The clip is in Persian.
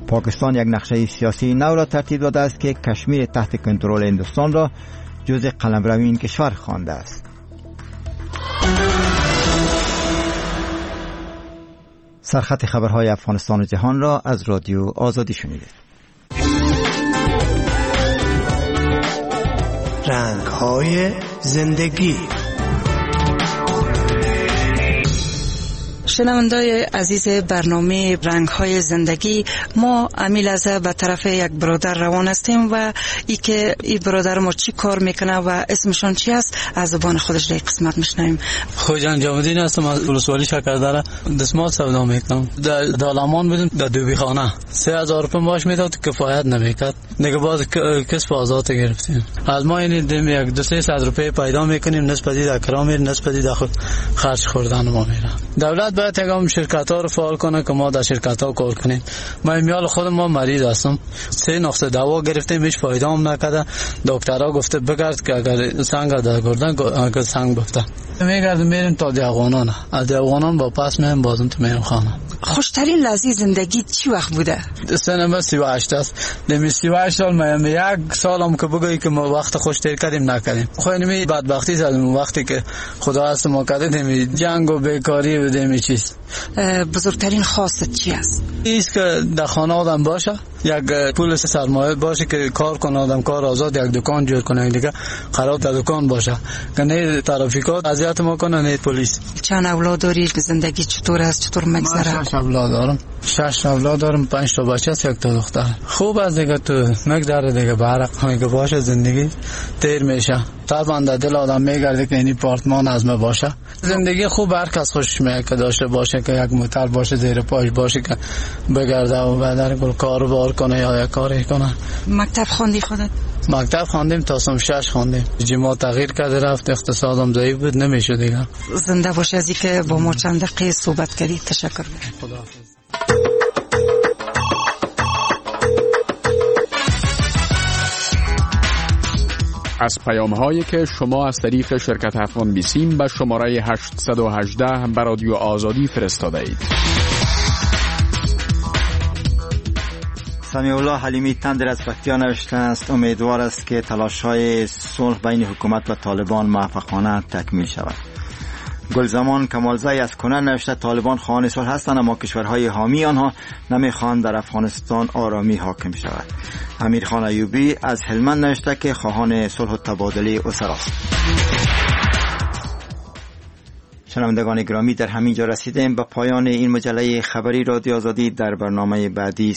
پاکستان یک نقشه سیاسی نو را ترتیب داده است که کشمیر تحت کنترل هندوستان را جزء قلمرو این کشور خوانده است. سرخط خبرهای افغانستان و جهان را از رادیو آزادی شنیدید. رنگ‌های زندگی. شنوندای عزیز برنامه رنگ‌های زندگی، ما امیل از به طرف یک برادر روان هستیم و ای که این برادر ما چی کار میکنه و اسمشان چی است از زبان خودش در قسمت میشنویم. خوجان جامدین هستم، از ولسوالی شکردره دسمال سودا میکنم. در دالامان بودیم در دوبی خانه 3000 روپیه معاش میداد، کفایت نمیکرد. دیگه باز کسب آزاد گرفتیم. از ما این دم یک 200 روپیه پیدا میکنیم، نسبتی در کرام میره، نسبتی در خود خرج خوردن ما میره. دولت باید هم شرکت ها رو فعال کنه که ما در شرکت ها کار کنیم. من میال خودم ما مریض هستم، 3 نقطه دوا گرفتیم، هیچ فایده هم نکرده. دکترها گفته بگرد که اگر سنگ در گردن اگر سنگ بفته میگردیم میریم تا دیوانان، از دیوانان با پس میریم بازم تو میریم خانه. خوشترین لحظه زندگی چی وقت بوده؟ سنم 38 است. دمی 38 سال من یک سالم که بگویی که ما وقت خوش تیر کردیم نکردیم. خودمی بدبختی زدیم وقتی که خدا است ما کردیم جنگ و بیکاری و دمی چیز. بزرگترین خواست چی است؟ ایست که در خانه آدم باشه، یک پول سرمایه باشه که کار کنه، آدم کار آزاد، یک دکان جور کنه، دیگه قرار در دکان باشه که نه ترافیکات اذیت ما کنه، نه پلیس. چند اولاد داری؟ زندگی چطور است؟ چطور میگذره؟ 6 اولاد دارم. 6 اولاد دارم، 5 تا بچه است، 1 تا دختر. خوب است دیگه، تو مقدار دیگه برق میگه باشه زندگی تیر میشه. طبعا در دل آدم میگرده که این پارتمان از ما باشه. زندگی خوب هر کس خوشش میاد که داشته باشه، که یک موتر باشه زیر پاش باشه که بگرده و بعد گل کاروبار کنه یا یک کاری کنه. مکتب خواندی خودت؟ مکتب خواندیم تا سم 6 خواندیم. جما تغییر کرده رفت، اقتصادم ضعیف بود، نمیشه دیگه. زنده باشه از اینکه با ما چند دقیقه صحبت کردی. تشکر. خداحافظ. از پیام‌هایی که شما از طریق شرکت افغان بیسیم به شماره 818 به رادیو آزادی فرستاده اید. سمیع الله حلیمی تندر از پکتیا نوشته است امیدوار است که تلاش‌های صلح بین حکومت و طالبان موفقانه تکمیل شود. گلزمان کمالزای از کنن نوشته طالبان خواهان صلح هستند اما کشورهای حامی آنها نمیخواهند در افغانستان آرامی حاکم شود. امیرخان ایوبی از هلمند نوشته که خواهان صلح و تبادله اسراست. شنوندگان گرامی، در همین جا رسیدیم به پایان این مجله خبری رادیو آزادی. در برنامه بعدی